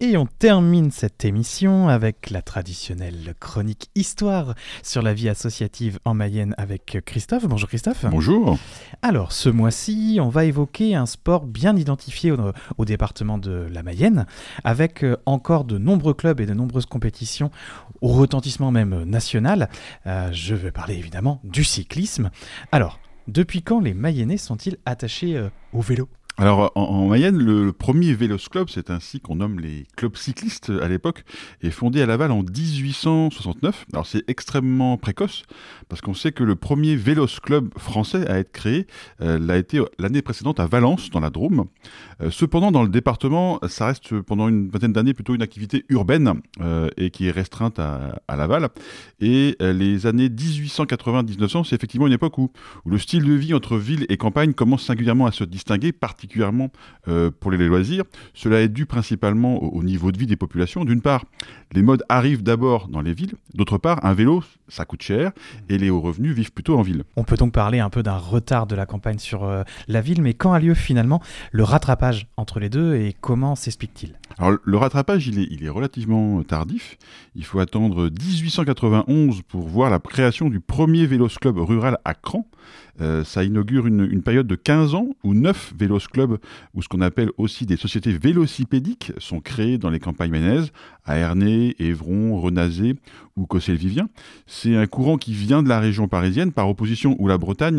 Et on termine cette émission avec la traditionnelle chronique Histoire sur la vie associative en Mayenne avec Christophe. Bonjour Christophe. Bonjour. Alors ce mois-ci, on va évoquer un sport bien identifié au département de la Mayenne, avec encore de nombreux clubs et de nombreuses compétitions au retentissement même national. Je vais parler évidemment du cyclisme. Alors, depuis quand les Mayennais sont-ils attachés au vélo ? Alors en Mayenne, le premier Vélos Club, c'est ainsi qu'on nomme les clubs cyclistes à l'époque, est fondé à Laval en 1869. Alors c'est extrêmement précoce, parce qu'on sait que le premier Vélos Club français à être créé l'a été l'année précédente à Valence, dans la Drôme. Cependant, dans le département, ça reste pendant une vingtaine d'années plutôt une activité urbaine et qui est restreinte à Laval. Et les années 1880-1900, c'est effectivement une époque où le style de vie entre ville et campagne commence singulièrement à se distinguer, particulièrement pour les loisirs. Cela est dû principalement au niveau de vie des populations. D'une part, les modes arrivent d'abord dans les villes. D'autre part, un vélo, ça coûte cher et les hauts revenus vivent plutôt en ville. On peut donc parler un peu d'un retard de la campagne sur la ville, mais quand a lieu finalement le rattrapage entre les deux et comment s'explique-t-il ? Alors, le rattrapage, il est relativement tardif. Il faut attendre 1891 pour voir la création du premier Vélos Club rural à Cran. Ça inaugure une période de 15 ans où 9 Vélos Clubs, ou ce qu'on appelle aussi des sociétés vélocipédiques, sont créées dans les campagnes mayennaises, à Ernée, Évron, Renazé ou Cossé-le-Vivien. C'est un courant qui vient de la région parisienne, par opposition de la Bretagne,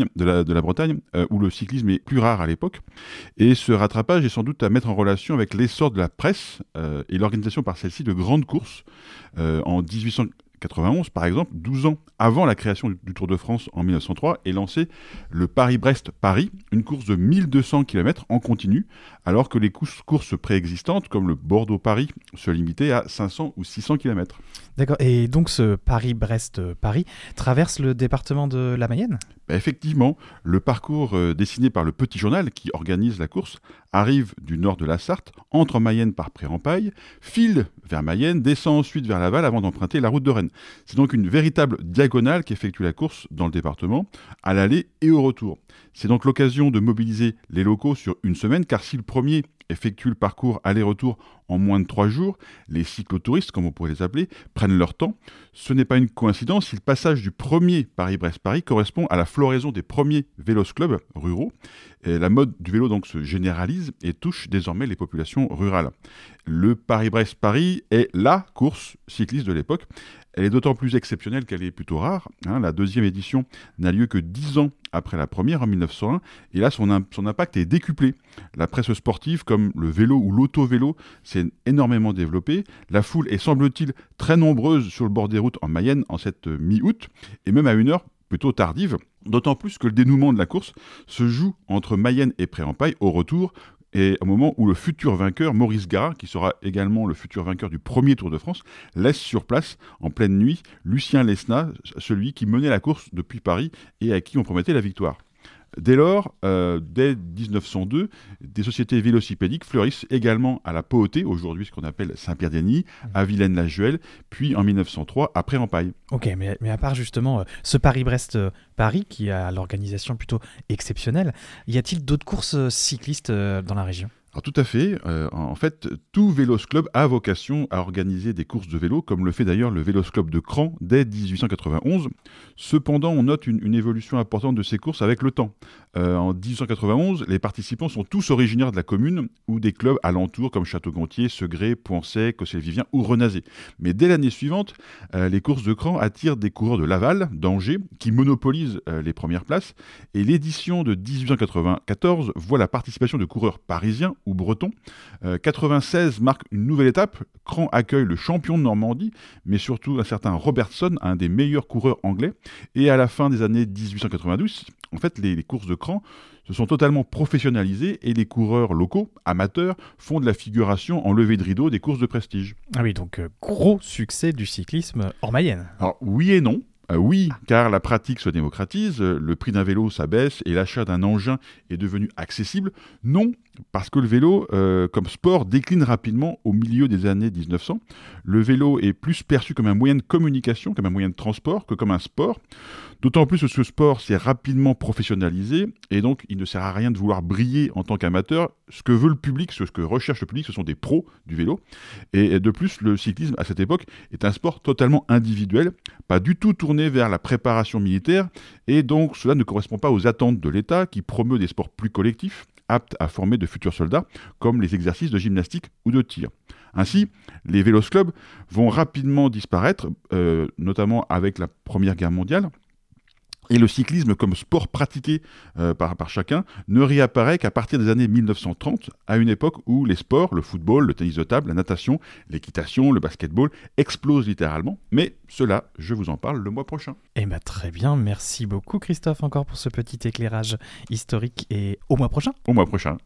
où le cyclisme est plus rare à l'époque. Et ce rattrapage est sans doute à mettre en relation avec l'essor de la presse et l'organisation par celle-ci de grandes courses. En 1891, par exemple, 12 ans avant la création du Tour de France en 1903, est lancé le Paris-Brest-Paris, une course de 1200 km en continu, alors que les courses préexistantes, comme le Bordeaux-Paris, se limitaient à 500 ou 600 km. D'accord, et donc ce Paris-Brest-Paris traverse le département de la Mayenne ? Effectivement, le parcours dessiné par le Petit Journal, qui organise la course, arrive du nord de la Sarthe, entre en Mayenne par Pré-en-Paille, file vers Mayenne, descend ensuite vers Laval avant d'emprunter la route de Rennes. C'est donc une véritable diagonale qu'effectue la course dans le département, à l'aller et au retour. C'est donc l'occasion de mobiliser les locaux sur une semaine, car si le premier effectuent le parcours aller-retour en moins de 3 jours, les cyclotouristes, comme on pourrait les appeler, prennent leur temps. Ce n'est pas une coïncidence si le passage du premier Paris-Brest-Paris correspond à la floraison des premiers Vélos Clubs ruraux. Et la mode du vélo donc se généralise et touche désormais les populations rurales. Le Paris-Brest-Paris est la course cycliste de l'époque. Elle est d'autant plus exceptionnelle qu'elle est plutôt rare. La deuxième édition n'a lieu que 10 ans après la première, en 1901. Et là, son impact est décuplé. La presse sportive, comme le vélo ou l'auto-vélo, s'est énormément développée. La foule est, semble-t-il, très nombreuse sur le bord des routes en Mayenne en cette mi-août, et même à une heure plutôt tardive. D'autant plus que le dénouement de la course se joue entre Mayenne et Pré-en-Paille au retour, et au moment où le futur vainqueur, Maurice Garat, qui sera également le futur vainqueur du premier Tour de France, laisse sur place, en pleine nuit, Lucien Lesnat, celui qui menait la course depuis Paris et à qui on promettait la victoire. Dès lors, dès 1902, des sociétés vélocipédiques fleurissent également à la Poauté, aujourd'hui ce qu'on appelle Saint-Pierre-d'Igny, à Vilaine-la-Juelle, puis en 1903 à Pré-en-Paille. Ok, mais à part justement ce Paris-Brest-Paris, qui a l'organisation plutôt exceptionnelle, y a-t-il d'autres courses cyclistes dans la région ? Alors, tout à fait. En fait, tout Vélos Club a vocation à organiser des courses de vélo, comme le fait d'ailleurs le Vélos Club de Cran dès 1891. Cependant, on note une évolution importante de ces courses avec le temps. En 1891, les participants sont tous originaires de la commune ou des clubs alentours comme Château-Gontier, Segré, Poincet, Cossé-le-Vivien ou Renazé. Mais dès l'année suivante, les courses de Cran attirent des coureurs de Laval, d'Angers, qui monopolisent les premières places. Et l'édition de 1894 voit la participation de coureurs parisiens ou bretons. 96 marque une nouvelle étape. Cran accueille le champion de Normandie, mais surtout un certain Robertson, un des meilleurs coureurs anglais. Et à la fin des années 1892, en fait, les courses de Cran se sont totalement professionnalisées et les coureurs locaux, amateurs, font de la figuration en levée de rideau des courses de prestige. Ah oui, donc gros succès du cyclisme hors Mayenne. Alors oui et non. Oui, car la pratique se démocratise, le prix d'un vélo s'abaisse et l'achat d'un engin est devenu accessible. Non, parce que le vélo, comme sport, décline rapidement au milieu des années 1900. Le vélo est plus perçu comme un moyen de communication, comme un moyen de transport, que comme un sport. D'autant plus que ce sport s'est rapidement professionnalisé et donc il ne sert à rien de vouloir briller en tant qu'amateur. Ce que veut le public, ce que recherche le public, ce sont des pros du vélo. Et de plus, le cyclisme à cette époque est un sport totalement individuel, pas du tout tourné vers la préparation militaire et donc cela ne correspond pas aux attentes de l'État qui promeut des sports plus collectifs, aptes à former de futurs soldats, comme les exercices de gymnastique ou de tir. Ainsi, les vélos clubs vont rapidement disparaître, notamment avec la Première Guerre mondiale. Et le cyclisme comme sport pratiqué par chacun ne réapparaît qu'à partir des années 1930, à une époque où les sports, le football, le tennis de table, la natation, l'équitation, le basketball explosent littéralement. Mais cela, je vous en parle le mois prochain. Eh bien très bien, merci beaucoup Christophe encore pour ce petit éclairage historique et au mois prochain. Au mois prochain.